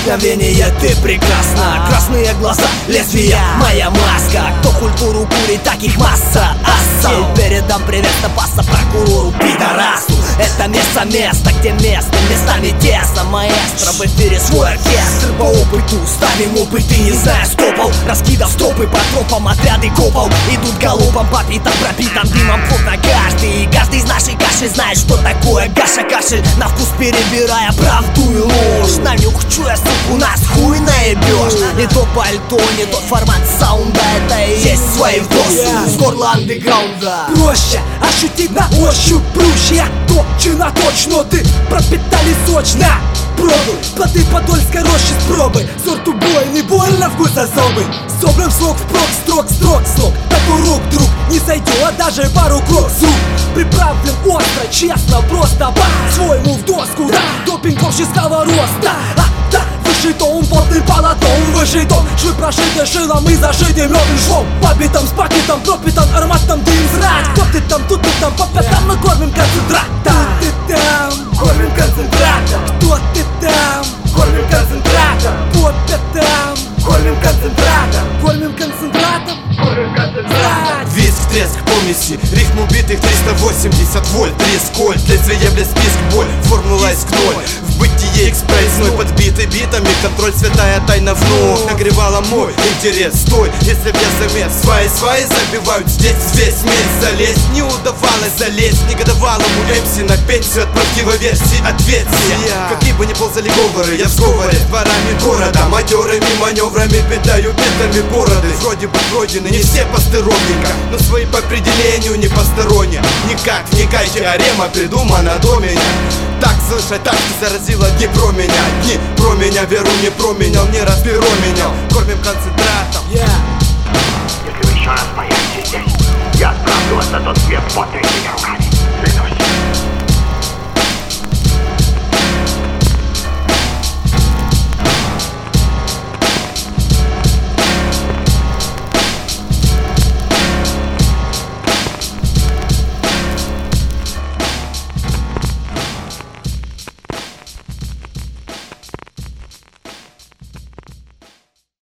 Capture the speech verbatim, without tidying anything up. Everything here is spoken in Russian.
вдохновение, ты прекрасна. Красные глаза, лезвия, моя маска. Кто культуру курит, таких масса. Ассал, передам привет на паса прокурору пидорасу. Это место, место, где место, местами тесно. Маэстро, в эфире свой оркестр. По опыту ставим опыты, не зная скопов. Раскидав стопы по тропам, отряды копов идут галопом по питам, пропитан дымом плотно каждый. И каждый из нашей каши знает, что такое Гаша кашель. На вкус перебирая правду и ложь. На нюх чуя, суку, нас хуй наебешь. Не то пальто, не тот формат саунда. Это и есть свои вдосы с горла андеграунда. Проще ощутить на ощупь прущие. Точно, точно, ты пропитали сочно. Пробуй, плоды подольской рощи с пробы. Сорт убойный, больно, вкус особый. Собран слог впрок, строк, строк, слог. Такой рук, друг, не сойдет даже пару крок с рук. Приправлен остро, честно, просто по-своему в доску, да. Допинг общеского роста, а, да. Вышит он плотным полотном, вышит он швы прошиты шилом и зашиты медным швом. Побитом с пакетом, пропитан ароматом дым зрать. Кто ты там, тут ты там, по пятам мы кормим концентратом. Тут ты там, кормим концентратом. Кто ты там, кормим концентратом. По пятам, кормим концентратом. Кормим концентратом. Виск, треск, помеси, рифм убитых триста восемьдесят вольт. Треск, кольт, лезвие, блеск, писк, боль. Формула иск ноль, в бытие экспрессной. Подбитый битами, контроль, святая тайна вновь. Нагревала мой интерес, стой, если б я замес. Сваи, сваи забивают здесь весь месяц. Залезть не удавалось, залезть негодовалому эмси на пенсию от правдивой версии ответьте. Какие бы ни ползали говоры, я в сговоре с дворами города. Матерыми маневрами питаю битами бороды. Вроде бы пройдены не все посты ровненько, но свои по определению не посторонне. Никак вникай, теорема придумана до меня. Так слышать, так ты заразила не про меня. Не про меня, веру не променял, не раз перо менял. Кормим концентратом. Yeah.